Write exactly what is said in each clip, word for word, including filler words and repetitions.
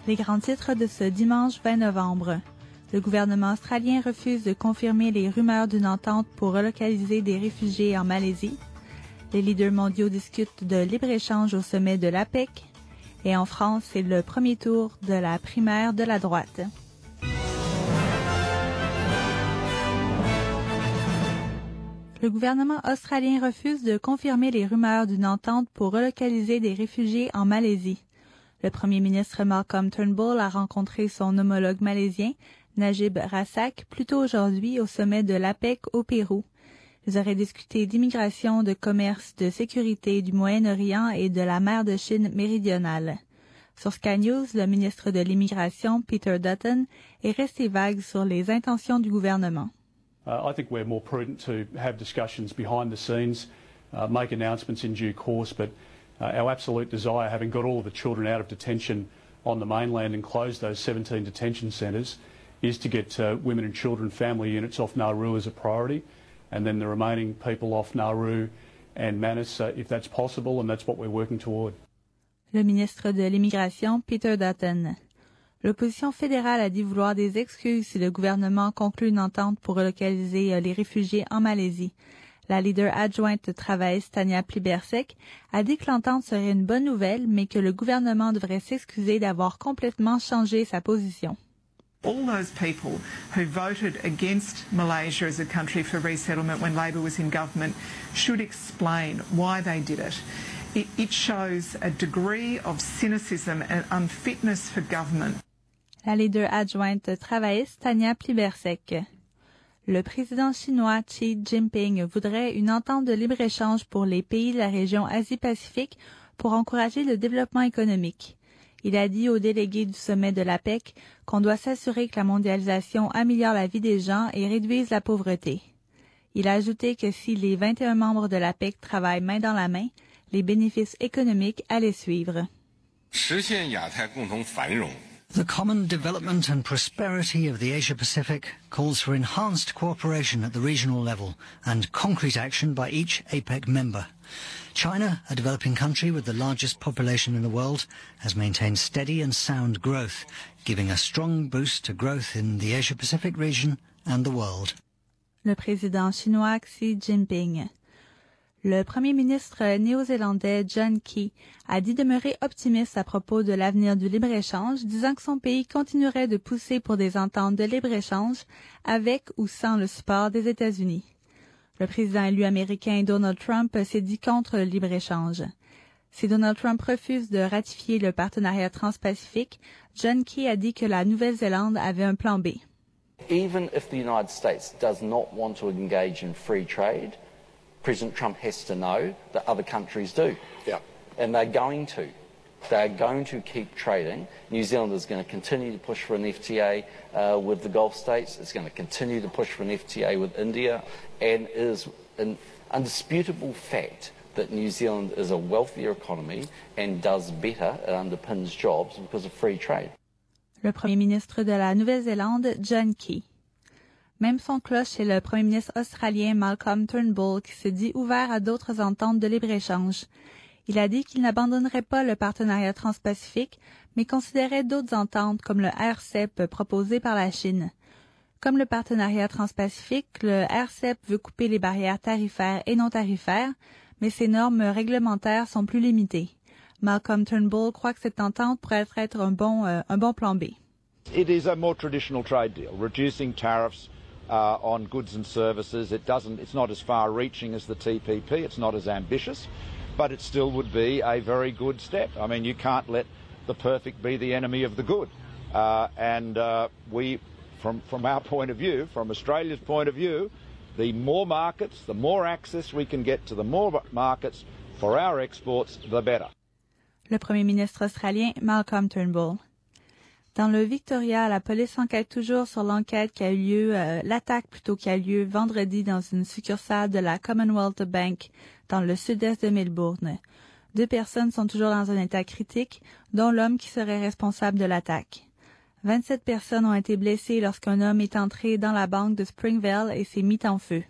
Les grands titres de ce dimanche vingt novembre. Le gouvernement australien refuse de confirmer les rumeurs d'une entente pour relocaliser des réfugiés en Malaisie. Les leaders mondiaux discutent de libre-échange au sommet de l'APEC. Et en France, c'est le premier tour de la primaire de la droite. Le gouvernement australien refuse de confirmer les rumeurs d'une entente pour relocaliser des réfugiés en Malaisie. Le premier ministre Malcolm Turnbull a rencontré son homologue malaisien, Najib Razak, plus tôt aujourd'hui au sommet de l'APEC au Pérou. Ils auraient discuté d'immigration, de commerce, de sécurité, du Moyen-Orient et de la mer de Chine méridionale. Sur Sky News, le ministre de l'Immigration, Peter Dutton, est resté vague sur les intentions du gouvernement. Uh, I think we're more prudent to have discussions behind the scenes, uh, make announcements in due course, but uh, our absolute desire, having got all of the children out of detention on the mainland and closed those seventeen detention centres, is to get uh, women and children family units off Nauru as a priority, and then the remaining people off Nauru and Manus, uh, if that's possible, and that's what we're working toward. Le ministre de l'Immigration, Peter Dutton. L'opposition fédérale a dit vouloir des excuses si le gouvernement conclut une entente pour relocaliser les réfugiés en Malaisie. La leader adjointe travailleuse Tanya Plibersek a dit que l'entente serait une bonne nouvelle, mais que le gouvernement devrait s'excuser d'avoir complètement changé sa position. All those people who voted against Malaysia as a country for resettlement when Labor was in government should explain why they did it. It, it shows a degree of cynicism and unfitness for government. La leader adjointe travailleuse Tanya Plibersek. Le président chinois Xi Jinping voudrait une entente de libre-échange pour les pays de la région Asie-Pacifique pour encourager le développement économique. Il a dit aux délégués du sommet de l'APEC qu'on doit s'assurer que la mondialisation améliore la vie des gens et réduise la pauvreté. Il a ajouté que si les vingt et un membres de l'APEC travaillent main dans la main, les bénéfices économiques allaient suivre. The common development and prosperity of the Asia-Pacific calls for enhanced cooperation at the regional level and concrete action by each APEC member. China, a developing country with the largest population in the world, has maintained steady and sound growth, giving a strong boost to growth in the Asia-Pacific region and the world. Le président chinois Xi Jinping. Le premier ministre néo-zélandais John Key a dit demeurer optimiste à propos de l'avenir du libre-échange, disant que son pays continuerait de pousser pour des ententes de libre-échange avec ou sans le support des États-Unis. Le président élu américain Donald Trump s'est dit contre le libre-échange. Si Donald Trump refuse de ratifier le partenariat transpacifique, John Key a dit que la Nouvelle-Zélande avait un plan B. Even if the United States does not want to engage in free trade, President Trump has to know that other countries do. Yeah. And they're going to. They're going to keep trading. New Zealand is going to continue to push for an F T A uh, with the Gulf states. It's going to continue to push for an F T A with India. And it is an undisputable fact that New Zealand is a wealthier economy and does better. It underpins jobs because of free trade. Le premier ministre de la Nouvelle-Zélande, John Key. Même son cloche chez le premier ministre australien Malcolm Turnbull qui se dit ouvert à d'autres ententes de libre-échange. Il a dit qu'il n'abandonnerait pas le partenariat transpacifique, mais considérait d'autres ententes comme le R C E P proposé par la Chine. Comme le partenariat transpacifique, le R C E P veut couper les barrières tarifaires et non tarifaires, mais ses normes réglementaires sont plus limitées. Malcolm Turnbull croit que cette entente pourrait être un bon, euh, un bon plan B. It is a more traditional trade deal, reducing tariffs Uh, on goods and services. It doesn't, it's not as far-reaching as the T P P. It's not as ambitious, but it still would be a very good step. I mean, you can't let the perfect be the enemy of the good. Uh, and uh, we, from, from our point of view, from Australia's point of view, the more markets, the more access we can get to the more markets for our exports, the better. Le premier ministre australien Malcolm Turnbull. Dans le Victoria, la police enquête toujours sur l'enquête qui a eu lieu, euh, l'attaque plutôt qui a eu lieu vendredi dans une succursale de la Commonwealth Bank dans le sud-est de Melbourne. Deux personnes sont toujours dans un état critique, dont l'homme qui serait responsable de l'attaque. vingt-sept personnes ont été blessées lorsqu'un homme est entré dans la banque de Springvale et s'est mis en feu.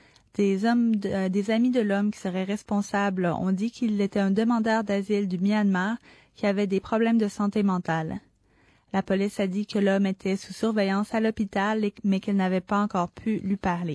Des hommes, de, euh, des amis de l'homme qui serait responsable ont dit qu'il était un demandeur d'asile du Myanmar qui avait des problèmes de santé mentale. La police a dit que l'homme était sous surveillance à l'hôpital, mais qu'elle n'avait pas encore pu lui parler.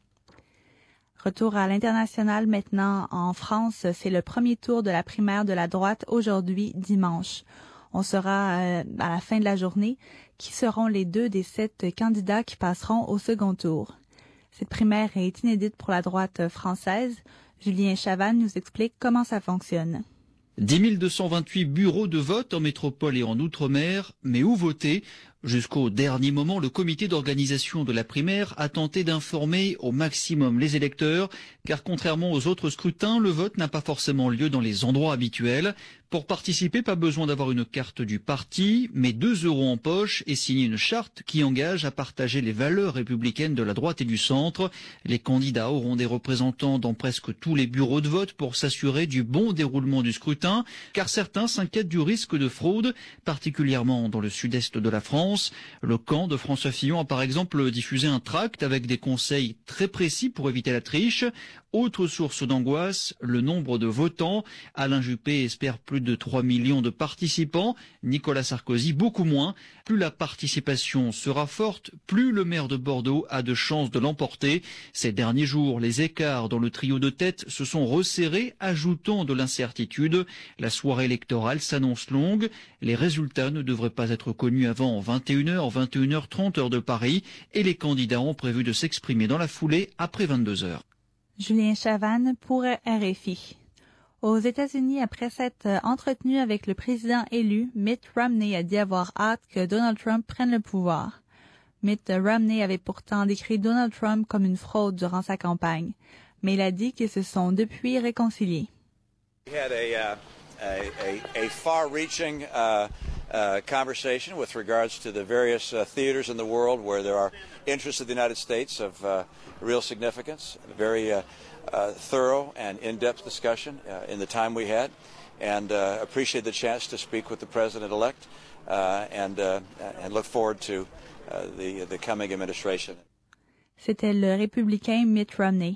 Retour à l'international maintenant. En France, c'est le premier tour de la primaire de la droite aujourd'hui, dimanche. On saura euh, à la fin de la journée qui seront les deux des sept candidats qui passeront au second tour. Cette primaire est inédite pour la droite française. Julien Chavannes nous explique comment ça fonctionne. dix mille deux cent vingt-huit bureaux de vote en métropole et en outre-mer, mais où voter ? Jusqu'au dernier moment, le comité d'organisation de la primaire a tenté d'informer au maximum les électeurs, car contrairement aux autres scrutins, le vote n'a pas forcément lieu dans les endroits habituels. Pour participer, pas besoin d'avoir une carte du parti, mais deux euros en poche et signer une charte qui engage à partager les valeurs républicaines de la droite et du centre. Les candidats auront des représentants dans presque tous les bureaux de vote pour s'assurer du bon déroulement du scrutin, car certains s'inquiètent du risque de fraude, particulièrement dans le sud-est de la France. Le camp de François Fillon a par exemple diffusé un tract avec des conseils très précis pour éviter la triche. Autre source d'angoisse, le nombre de votants. Alain Juppé espère plus de trois millions de participants, Nicolas Sarkozy beaucoup moins. Plus la participation sera forte, plus le maire de Bordeaux a de chances de l'emporter. Ces derniers jours, les écarts dans le trio de tête se sont resserrés, ajoutant de l'incertitude. La soirée électorale s'annonce longue. Les résultats ne devraient pas être connus avant vingt et une heures, vingt et une heures trente heure de Paris, et les candidats ont prévu de s'exprimer dans la foulée après vingt-deux heures. Julien Chavannes pour R F I. Aux États-Unis, après s'être entretenu avec le président élu, Mitt Romney a dit avoir hâte que Donald Trump prenne le pouvoir. Mitt Romney avait pourtant décrit Donald Trump comme une fraude durant sa campagne, mais il a dit qu'ils se sont depuis réconciliés. We had a, uh, a, a, a far-reaching uh, uh, conversation with regards to the various uh, theaters in the world where there are interests of the United States of uh, real significance, a very uh, uh, thorough and in-depth discussion uh, in the time we had, and uh, appreciate the chance to speak with the President-elect uh, and, uh, and look forward to uh, the, the coming administration. C'était le républicain Mitt Romney.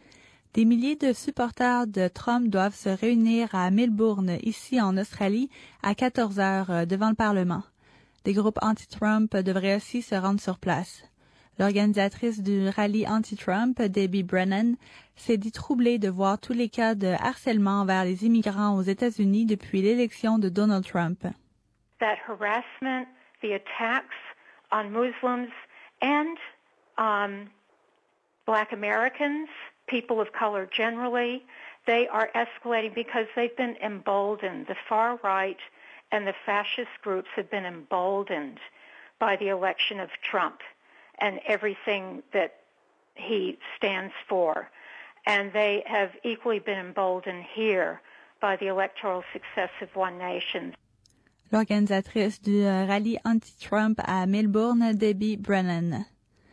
Des milliers de supporters de Trump doivent se réunir à Melbourne, ici en Australie, à quatorze heures devant le Parlement. Des groupes anti-Trump devraient aussi se rendre sur place. L'organisatrice du rallye anti-Trump, Debbie Brennan, s'est dit troublée de voir tous les cas de harcèlement envers les immigrants aux États-Unis depuis l'élection de Donald Trump. That harassment, the attacks on Muslims and um, Black Americans, people of color generally, they are escalating because they've been emboldened. The far right and the fascist groups have been emboldened by the election of Trump and everything that he stands for. And they have equally been emboldened here by the electoral success of One Nation. L'organisatrice du rallye anti-Trump à Melbourne, Debbie Brennan.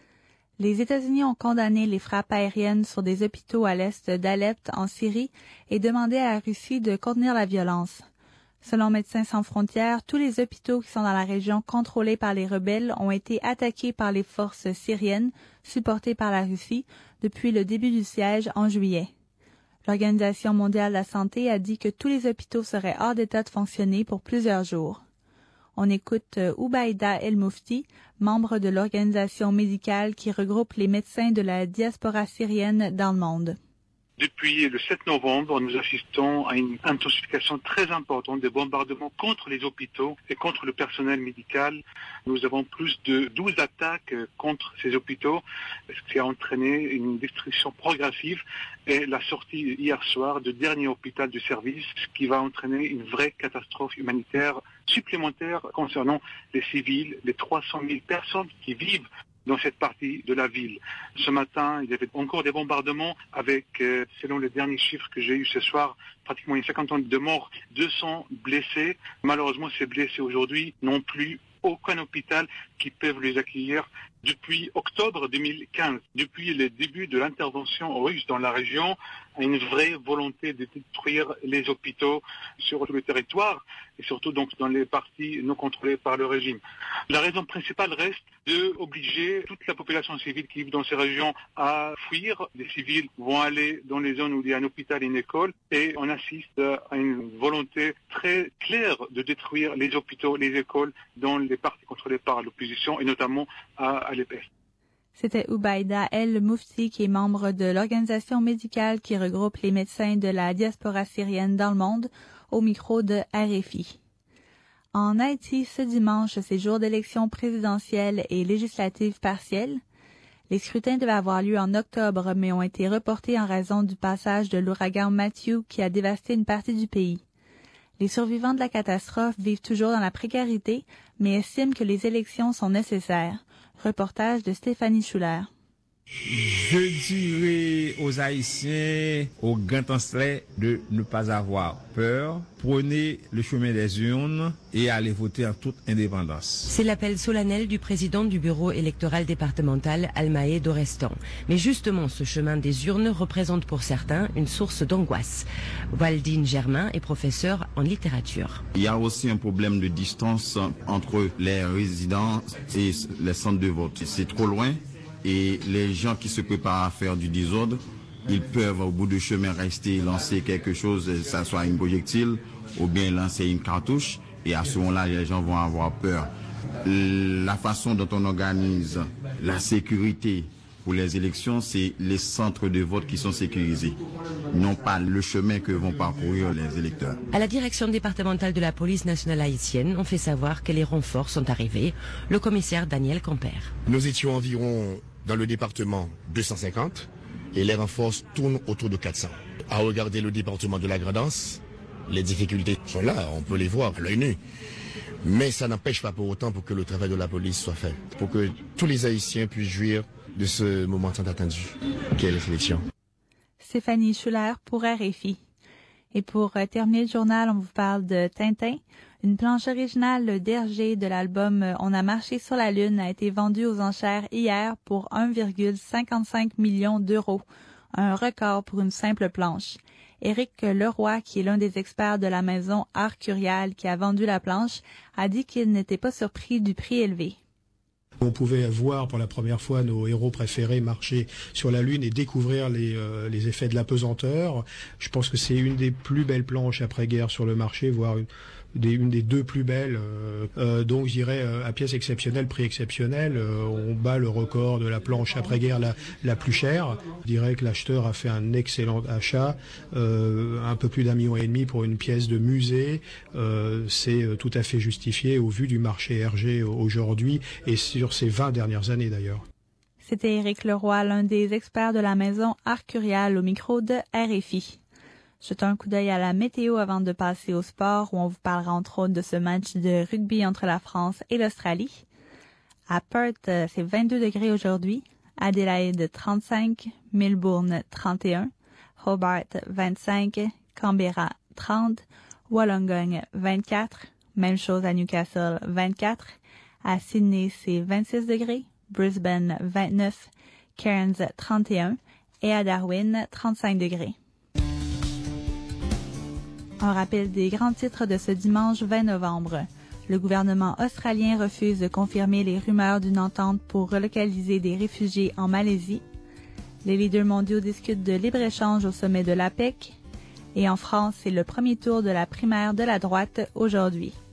Les États-Unis ont condamné les frappes aériennes sur des hôpitaux à l'est d'Alep en Syrie et demandé à la Russie de contenir la violence. Selon Médecins sans frontières, tous les hôpitaux qui sont dans la région contrôlée par les rebelles ont été attaqués par les forces syriennes supportées par la Russie depuis le début du siège en juillet. L'Organisation mondiale de la santé a dit que tous les hôpitaux seraient hors d'état de fonctionner pour plusieurs jours. On écoute Oubaïda El Moufti, membre de l'organisation médicale qui regroupe les médecins de la diaspora syrienne dans le monde. Depuis le sept novembre, nous assistons à une intensification très importante des bombardements contre les hôpitaux et contre le personnel médical. Nous avons plus de douze attaques contre ces hôpitaux, ce qui a entraîné une destruction progressive et la sortie hier soir du dernier hôpital du service, ce qui va entraîner une vraie catastrophe humanitaire supplémentaire concernant les civils, les trois cent mille personnes qui vivent dans cette partie de la ville. Ce matin, il y avait encore des bombardements avec, euh, selon les derniers chiffres que j'ai eus ce soir, pratiquement une cinquantaine de morts, deux cents blessés. Malheureusement, ces blessés aujourd'hui n'ont plus aucun hôpital qui peut les accueillir. Depuis octobre deux mille quinze, depuis le début de l'intervention russe dans la région, une vraie volonté de détruire les hôpitaux sur tout le territoire et surtout donc dans les parties non contrôlées par le régime. La raison principale reste d'obliger toute la population civile qui vit dans ces régions à fuir. Les civils vont aller dans les zones où il y a un hôpital et une école et on assiste à une volonté très claire de détruire les hôpitaux, les écoles dans les parties contrôlées par l'opposition et notamment à, à l'E P S. C'était Ubaïda El Moufti, qui est membre de l'organisation médicale qui regroupe les médecins de la diaspora syrienne dans le monde, au micro de R F I. En Haïti, ce dimanche, c'est jour d'élections présidentielles et législatives partielles. Les scrutins devaient avoir lieu en octobre, mais ont été reportés en raison du passage de l'ouragan Matthew qui a dévasté une partie du pays. Les survivants de la catastrophe vivent toujours dans la précarité, mais estiment que les élections sont nécessaires. Reportage de Stéphanie Schuller. Je dirais aux Haïtiens, aux grands Ancelets, de ne pas avoir peur. Prenez le chemin des urnes et allez voter en toute indépendance. C'est l'appel solennel du président du bureau électoral départemental, Almaé Dorestan. Mais justement, ce chemin des urnes représente pour certains une source d'angoisse. Waldine Germain est professeur en littérature. Il y a aussi un problème de distance entre les résidents et les centres de vote. C'est trop loin. Et les gens qui se préparent à faire du désordre, ils peuvent au bout du chemin rester lancer quelque chose, que ce soit une projectile ou bien lancer une cartouche. Et à ce moment-là, les gens vont avoir peur. La façon dont on organise la sécurité pour les élections, c'est les centres de vote qui sont sécurisés, non pas le chemin que vont parcourir les électeurs. À la direction départementale de la police nationale haïtienne, on fait savoir que les renforts sont arrivés. Le commissaire Daniel Camper. Nous étions environ dans le département deux cent cinquante et les renforts tournent autour de quatre cents. À regarder le département de la Grand'Anse, les difficultés sont là, on peut les voir à l'œil nu. Mais ça n'empêche pas pour autant pour que le travail de la police soit fait, pour que tous les Haïtiens puissent jouir de ce moment tant attendu qu'est la sélection. Stéphanie Schuller pour R F I. Et pour euh, terminer le journal, on vous parle de Tintin. Une planche originale d'Hergé de l'album On a marché sur la Lune a été vendue aux enchères hier pour un virgule cinquante-cinq million d'euros, un record pour une simple planche. Éric Leroy, qui est l'un des experts de la maison Art Curial qui a vendu la planche, a dit qu'il n'était pas surpris du prix élevé. On pouvait voir pour la première fois nos héros préférés marcher sur la Lune et découvrir les, euh, les effets de l'apesanteur. Je pense que c'est une des plus belles planches après-guerre sur le marché, voire une des, une des deux plus belles. Euh, euh, donc je dirais euh, à pièce exceptionnelle, prix exceptionnel, euh, on bat le record de la planche après-guerre la, la plus chère. Je dirais que l'acheteur a fait un excellent achat, euh, un peu plus d'un million et demi pour une pièce de musée. Euh, c'est euh, tout à fait justifié au vu du marché Hergé aujourd'hui et sur ces vingt dernières années d'ailleurs. C'était Éric Leroy, l'un des experts de la maison Art Curial au micro de R F I. Jetons un coup d'œil à la météo avant de passer au sport où on vous parlera entre autres de ce match de rugby entre la France et l'Australie. À Perth, c'est vingt-deux degrés aujourd'hui. Adélaïde, trente-cinq. Melbourne, trente et un. Hobart, vingt-cinq. Canberra, trente. Wollongong, vingt-quatre. Même chose à Newcastle, vingt-quatre. À Sydney, c'est vingt-six degrés. Brisbane, vingt-neuf. Cairns, trente et un. Et à Darwin, trente-cinq degrés. Un rappel des grands titres de ce dimanche vingt novembre. Le gouvernement australien refuse de confirmer les rumeurs d'une entente pour relocaliser des réfugiés en Malaisie. Les leaders mondiaux discutent de libre-échange au sommet de l'APEC. Et en France, c'est le premier tour de la primaire de la droite aujourd'hui.